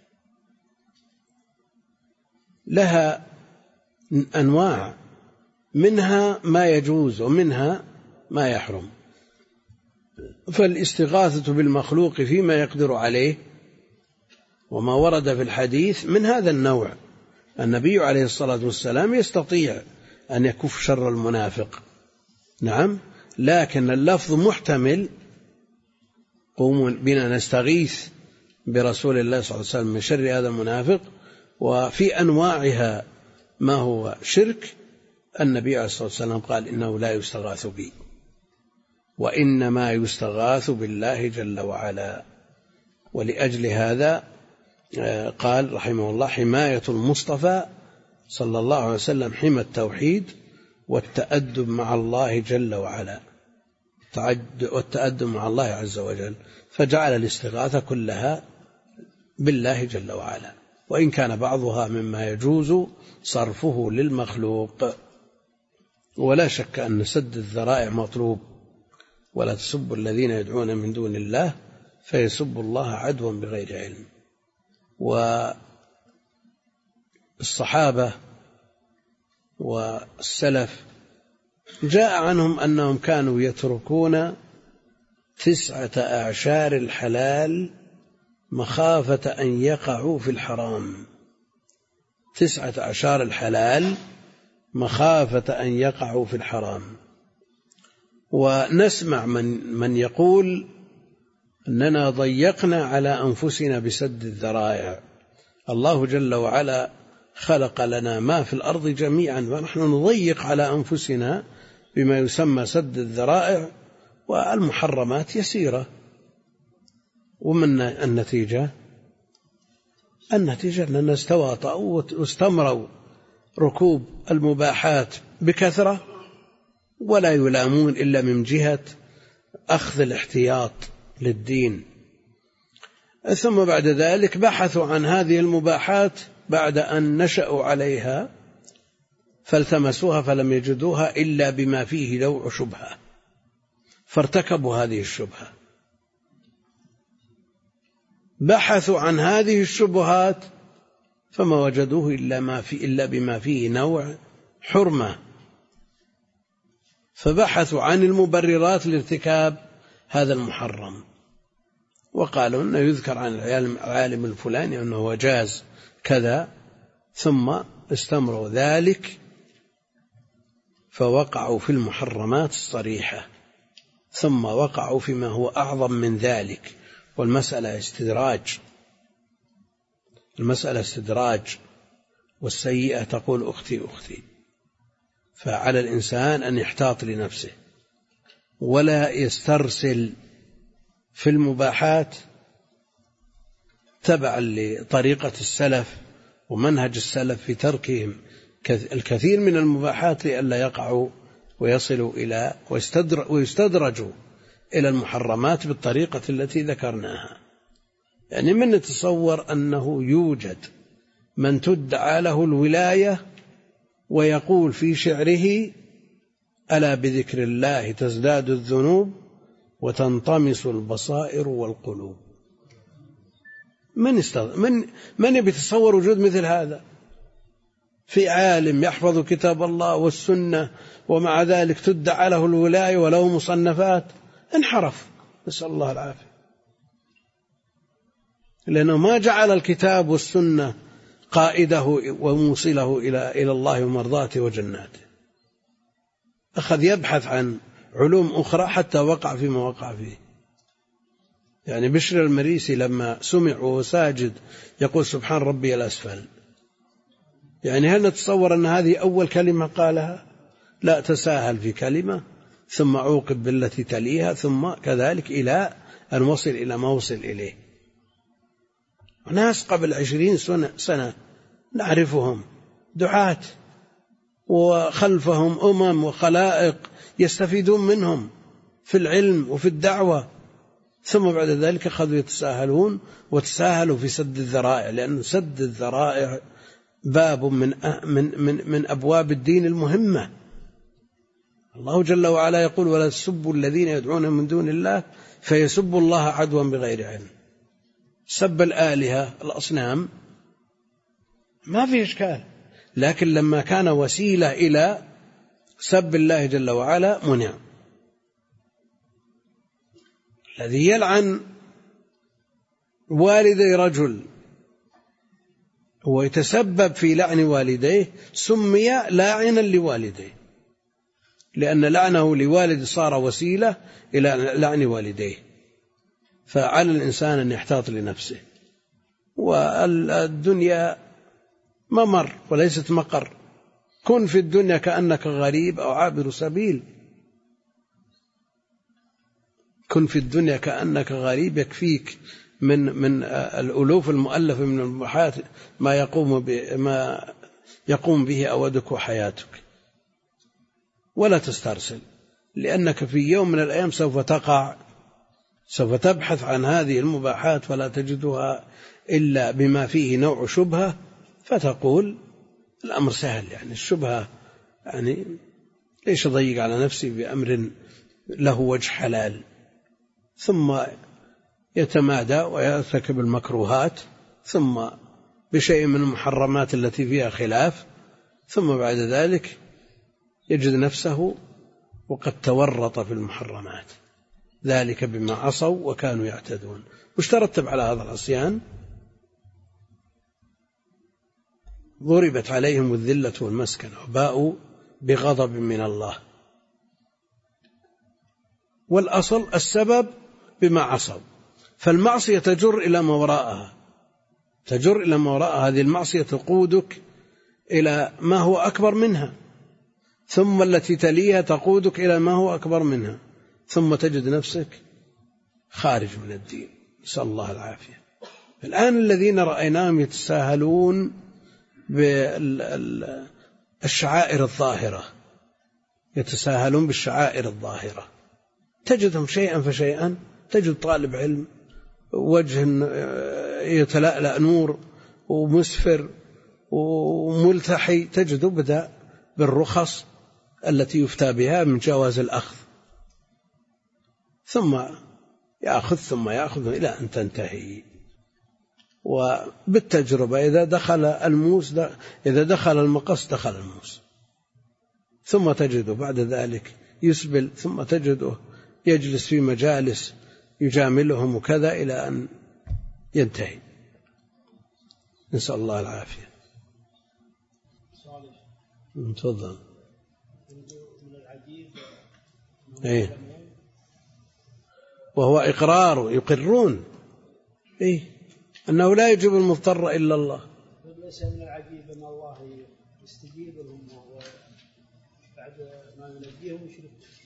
لها أنواع، منها ما يجوز ومنها ما يحرم. فالاستغاثة بالمخلوق فيما يقدر عليه وما ورد في الحديث من هذا النوع. النبي عليه الصلاة والسلام يستطيع أن يكف شر المنافق، نعم، لكن اللفظ محتمل، قوموا بنا نستغيث برسول الله صلى الله عليه وسلم من شر هذا المنافق، وفي أنواعها ما هو شرك. النبي عليه الصلاة والسلام قال إنه لا يستغاث بي وإنما يستغاث بالله جل وعلا. ولأجل هذا قال رحمه الله حماية المصطفى صلى الله عليه وسلم حمى التوحيد والتأدب مع الله جل وعلا، والتأدب مع الله عز وجل، فجعل الاستغاثة كلها بالله جل وعلا، وإن كان بعضها مما يجوز صرفه للمخلوق. ولا شك أن سد الذرائع مطلوب، ولا تسبوا الذين يدعون من دون الله فيسبوا الله عدوا بغير علم. والصحابة والسلف جاء عنهم أنهم كانوا يتركون تسعة أعشار الحلال مخافة أن يقعوا في الحرام، تسعة أعشار الحلال مخافة أن يقعوا في الحرام. ونسمع من, من يقول أننا ضيقنا على أنفسنا بسد الذرائع. الله جل وعلا خلق لنا ما في الأرض جميعا، ونحن نضيق على أنفسنا بما يسمى سد الذرائع، والمحرمات يسيرة. ومن النتيجة النتيجة أننا استواطؤوا واستمروا ركوب المباحات بكثرة، ولا يلامون إلا من جهة أخذ الاحتياط للدين. ثم بعد ذلك بحثوا عن هذه المباحات بعد أن نشأوا عليها، فالتمسوها فلم يجدوها إلا بما فيه نوع شبهة، فارتكبوا هذه الشبهة. بحثوا عن هذه الشبهات فما وجدوه إلا, ما في إلا بما فيه نوع حرمة، فبحثوا عن المبررات لارتكاب هذا المحرم، وقالوا أنه يذكر عن العالم الفلاني أنه وجاز كذا، ثم استمروا ذلك فوقعوا في المحرمات الصريحة، ثم وقعوا فيما هو أعظم من ذلك. والمسألة استدراج، المسألة استدراج، والسيئة تقول أختي أختي. فعلى الإنسان أن يحتاط لنفسه ولا يسترسل في المباحات تبعا لطريقة السلف ومنهج السلف في تركهم الكثير من المباحات لئلا يقعوا ويصلوا إلى ويستدرجوا إلى المحرمات بالطريقة التي ذكرناها. يعني من نتصور أنه يوجد من تدعى له الولاية ويقول في شعره ألا بذكر الله تزداد الذنوب وتنطمس البصائر والقلوب. من, استغ... من... من يتصور وجود مثل هذا؟ في عالم يحفظ كتاب الله والسنة ومع ذلك تدعى له الولاية وله مصنفات، انحرف، نسأل الله العافية، لأنه ما جعل الكتاب والسنة قائده وموصله إلى إلى الله ومرضاته وجناته، أخذ يبحث عن علوم أخرى حتى وقع فيما وقع فيه. يعني بشر المريسي لما سمع وهو ساجد يقول سبحان ربي الأسفل، يعني هل نتصور أن هذه أول كلمة قالها؟ لا، تساهل في كلمة ثم عوقب بالتي تليها ثم كذلك إلى أن وصل إلى ما وصل إليه. وناس قبل عشرين سنة نعرفهم دعاة وخلفهم أمم وخلائق يستفيدون منهم في العلم وفي الدعوة، ثم بعد ذلك أخذوا يتساهلون وتساهلوا في سد الذرائع، لأن سد الذرائع باب من من من من أبواب الدين المهمة. الله جل وعلا يقول ولا تسبوا الذين يدعون من دون الله فيسبوا الله عدوا بغير علم. سب الآلهة الأصنام ما في إشكال، لكن لما كان وسيلة إلى سب الله جل وعلا منع. الذي يلعن والدي رجل ويتسبب في لعن والديه سمي لاعنا لوالديه، لأن لعنه لوالد صار وسيلة إلى لعن والديه. فعلى الإنسان أن يحتاط لنفسه، والدنيا ممر وليست مقر. كن في الدنيا كأنك غريب أو عابر سبيل، كن في الدنيا كأنك غريب، يكفيك من من الألوف المؤلفة من المباحات ما يقوم ما يقوم به أودك وحياتك، ولا تسترسل، لأنك في يوم من الأيام سوف تقع، سوف تبحث عن هذه المباحات ولا تجدها إلا بما فيه نوع شبهة، فتقول الأمر سهل، يعني الشبهة يعني ليش أضيق على نفسي بأمر له وجه حلال، ثم يتمادى ويرتكب المكروهات، ثم بشيء من المحرمات التي فيها خلاف، ثم بعد ذلك يجد نفسه وقد تورط في المحرمات، ذلك بما عصوا وكانوا يعتدون. وش ترتب على هذا العصيان؟ ضربت عليهم الذلة والمسكنة وباءوا بغضب من الله. والأصل السبب بما عصوا، فالمعصية تجر إلى ما وراءها، تجر إلى ما وراءها، هذه المعصية تقودك إلى ما هو أكبر منها، ثم التي تليها تقودك إلى ما هو أكبر منها، ثم تجد نفسك خارج من الدين، نسأل الله العافية. الآن الذين رأيناهم يتساهلون بالشعائر الظاهرة، يتساهلون بالشعائر الظاهرة، تجدهم شيئا فشيئا، تجد طالب علم وجه يتلألأ نور ومسفر وملتحي، تجده بدأ بالرخص التي يفتى بها من جواز الأخذ، ثم يأخذ ثم يأخذ إلى أن تنتهي. وبالتجربة إذا دخل الموس إذا دخل المقص دخل الموس، ثم تجده بعد ذلك يسبل، ثم تجده يجلس في مجالس يجاملهم وكذا إلى أن ينتهي، نسأل الله العافية. تفضل. إيه؟ وهو إقرار، يقرون إيه؟ أنه لا يجيب المضطر إلا الله. ليس من العجيب أن الله يستجيب لهم بعد ما ينجيهم يشركون.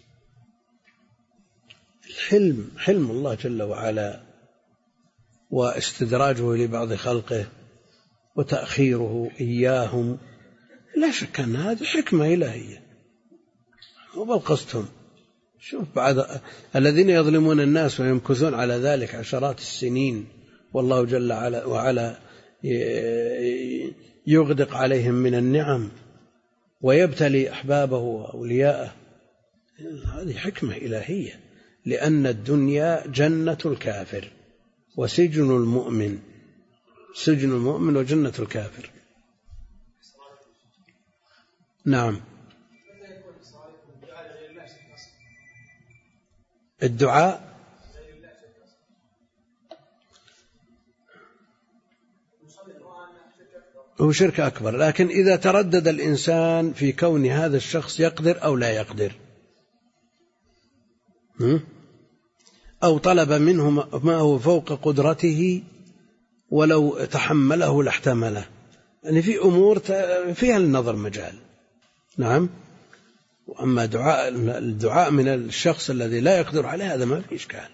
الحلم، حلم الله جل وعلا واستدراجه لبعض خلقه وتأخيره إياهم، لا شك أن هذه حكمة إلهية وبل قصدهم. شوف بعد الذين يظلمون الناس ويمكثون على ذلك عشرات السنين، والله جل وعلا يغدق عليهم من النعم ويبتلي أحبابه وأولياءه، هذه حكمة إلهية، لأن الدنيا جنة الكافر وسجن المؤمن، سجن المؤمن وجنة الكافر. نعم. الدعاء هو شرك أكبر، لكن إذا تردد الإنسان في كون هذا الشخص يقدر أو لا يقدر، أو طلب منه ما هو فوق قدرته ولو تحمله لاحتمله، يعني في أمور فيها النظر مجال. نعم. وأما دعاء الدعاء من الشخص الذي لا يقدر عليه هذا ما في إشكال.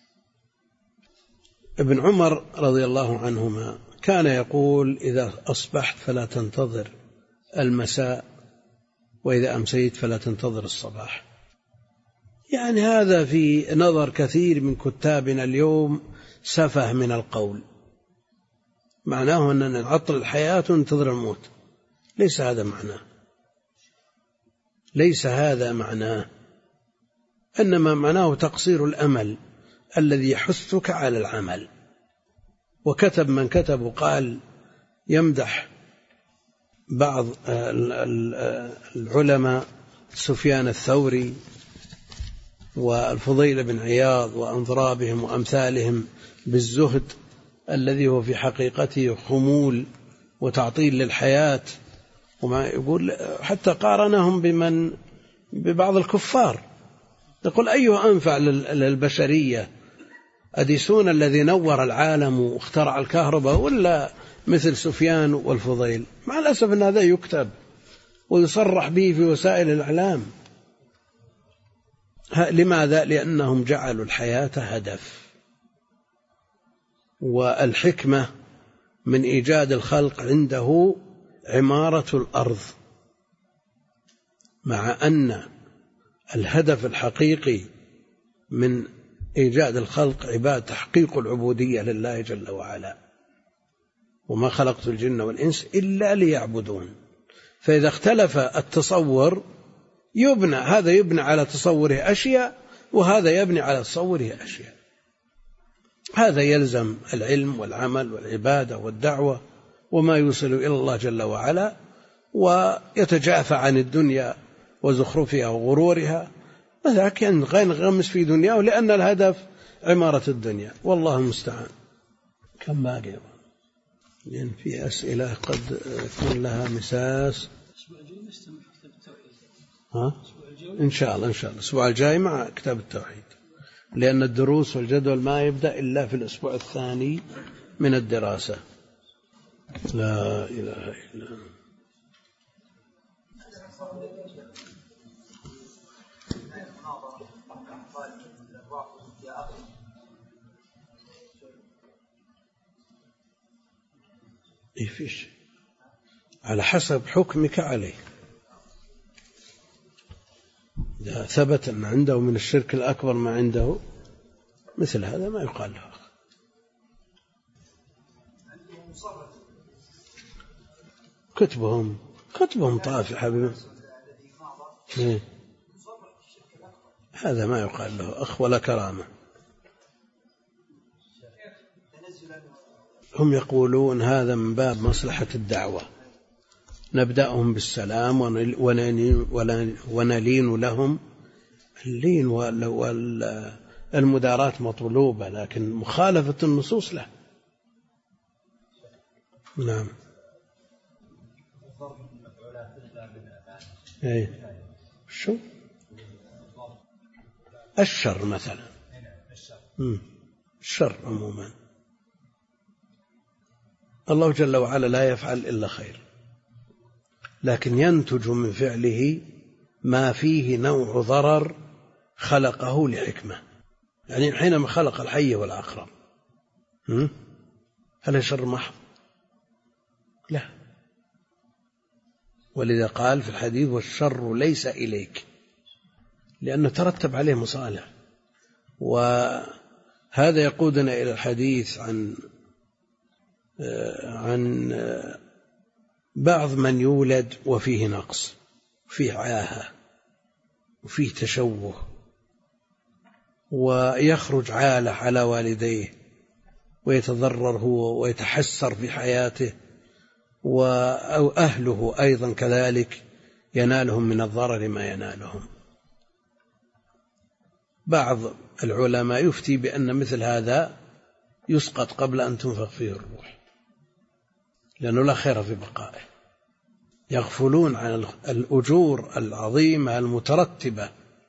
ابن عمر رضي الله عنهما كان يقول: إذا أصبحت فلا تنتظر المساء، وإذا أمسيت فلا تنتظر الصباح. يعني هذا في نظر كثير من كتابنا اليوم سفه من القول، معناه أننا نعطل الحياة وننتظر الموت. ليس هذا معناه، ليس هذا معناه، إنما معناه تقصير الأمل الذي يحثك على العمل. وكتب من كتب وقال يمدح بعض العلماء سفيان الثوري والفضيل بن عياض وأنضرابهم وأمثالهم بالزهد الذي هو في حقيقته خمول وتعطيل للحياة، وما يقول حتى قارنهم بمن ببعض الكفار، يقول أيه أنفع للبشرية، أديسون الذي نور العالم واخترع الكهرباء ولا مثل سفيان والفضيل؟ مع الأسف أن هذا يكتب ويصرح به في وسائل الإعلام. لماذا؟ لأنهم جعلوا الحياة هدف، والحكمة من إيجاد الخلق عنده عمارة الأرض، مع أن الهدف الحقيقي من إيجاد الخلق عباد تحقيق العبودية لله جل وعلا. وما خلقت الجن والإنس إلا ليعبدون. فإذا اختلف التصور يبنى، هذا يبنى على تصوره أشياء وهذا يبني على تصوره أشياء. هذا يلزم العلم والعمل والعبادة والدعوة وما يوصل إلى الله جل وعلا، ويتجافى عن الدنيا وزخرفها وغرورها، وذاك ينغمس في دنياه لأن الهدف عمارة الدنيا. والله المستعان. كم باقي؟ لأن في أسئلة قد يكون لها مساس. ها؟ إن شاء الله إن شاء الله الأسبوع الجاي مع كتاب التوحيد، لأن الدروس والجدول ما يبدأ إلا في الأسبوع الثاني من الدراسة. لا إله إلا الله. إيه فيش، على حسب حكمك عليه. إذا ثبت أن عنده من الشرك الأكبر ما عنده، مثل هذا ما يقال له. كتبهم كتبهم طافحة بما إيه؟ هذا ما يقال له أخ ولا كرامة. هم يقولون هذا من باب مصلحة الدعوة، نبدأهم بالسلام ونلين لهم. اللين والمداراة مطلوبة، لكن مخالفة النصوص له. نعم. ايه شو الشر مثلا؟ مم. الشر عموما الله جل وعلا لا يفعل إلا خير، لكن ينتج من فعله ما فيه نوع ضرر خلقه لحكمة. يعني حينما خلق الحي والعقرب هل شر محض؟ لا. ولذا قال في الحديث: والشر ليس إليك، لأنه ترتب عليه مصالح. وهذا يقودنا إلى الحديث عن عن بعض من يولد وفيه نقص، وفيه عاهة، وفيه تشوه، ويخرج عالة على والديه ويتضرر هو ويتحسر في حياته، وأهله أيضا كذلك ينالهم من الضرر ما ينالهم. بعض العلماء يفتي بأن مثل هذا يسقط قبل أن تنفخ فيه الروح، لأنه لا خير في بقائه. يغفلون عن الأجور العظيمة المترتبة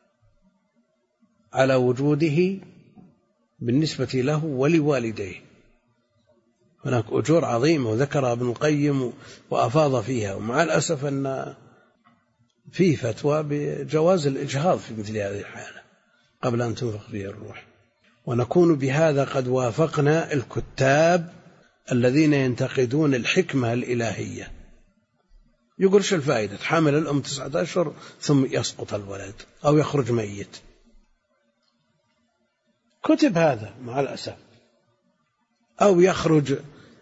على وجوده بالنسبة له ولوالديه. هناك أجور عظيمة وذكرها ابن القيم وأفاض فيها، ومع الأسف أن في فتوى بجواز الإجهاض في مثل هذه الحالة قبل أن تنفخ فيه الروح. ونكون بهذا قد وافقنا الكتاب الذين ينتقدون الحكمة الإلهية. يقول شو الفائدة تحمل الأم تسعة أشهر ثم يسقط الولد أو يخرج ميت؟ كتب هذا مع الأسف، أو يخرج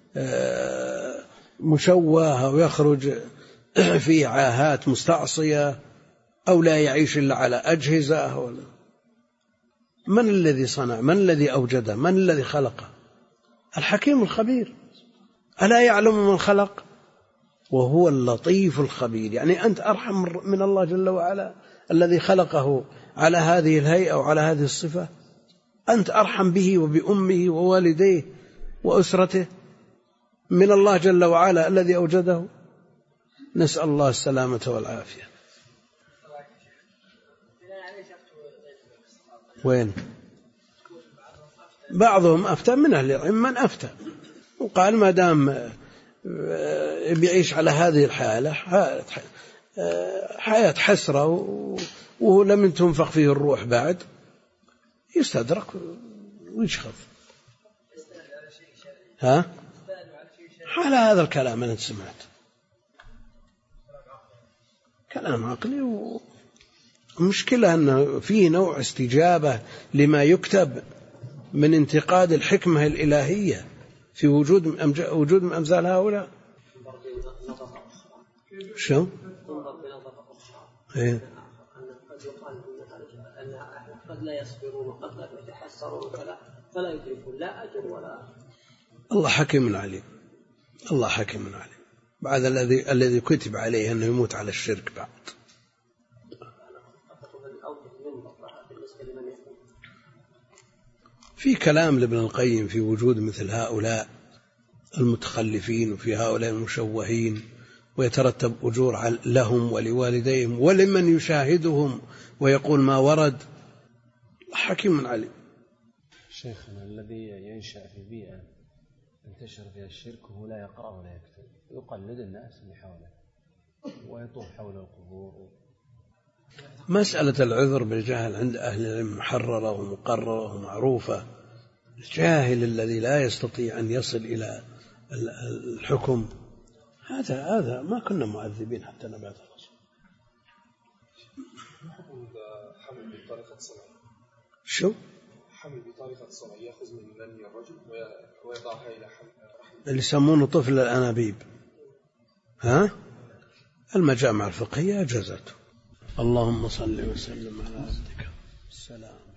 مشوه أو يخرج في عاهات مستعصية أو لا يعيش إلا على أجهزة. من الذي صنع؟ من الذي أوجده؟ من الذي خلقه؟ الحكيم الخبير. ألا يعلم من خلق وهو اللطيف الخبير؟ يعني أنت أرحم من الله جل وعلا الذي خلقه على هذه الهيئة وعلى هذه الصفة؟ أنت أرحم به وبأمه ووالديه وأسرته من الله جل وعلا الذي أوجده؟ نسأل الله السلامة والعافية. وين؟ بعضهم أفتى من أهل العلم من أفتى وقال ما دام بيعيش على هذه الحالة حياة حسرة ولم تنفخ فيه الروح بعد يستدرك ويشخص. ها؟ على هذا الكلام أنا سمعت كلام عقلي. ومشكلة أنه فيه نوع استجابة لما يكتب من انتقاد الحكمة الإلهية في وجود وجود من أمثال هؤلاء. شو؟ إيه؟ قد لا يصبرون وقد لا يتحسرون فلا فلا يدركون لا أجر ولا. الله حكيم عليم. الله حكيم عليم. بعد الذي الذي كتب عليه أنه يموت على الشرك بعد. في كلام لابن القيم في وجود مثل هؤلاء المتخلفين وفي هؤلاء المشوهين، ويترتب أجور لهم ولوالديهم ولمن يشاهدهم ويقول ما ورد. حكيم عليم. شيخنا الذي ينشأ في بيئة انتشر فيها الشرك وهو لا يقرأ ولا يكتب يقلد الناس اللي حوله ويطوف حول القبور. مسألة العذر بالجهل عند أهل العلم محررة ومقررة ومعروفة. الجاهل الذي لا يستطيع أن يصل إلى الحكم هذا هذا ما كنا معذبين حتى نبعث الرسول. حمل بطريقة صنع. شو؟ حمل بطريقة صنع يأخذ من مني الرجل ويضعها إلى حمل اللي يسمونه طفل الأنابيب. ها؟ المجامع الفقهية أجازته. اللهم صل وسلم على عبدك. السلام.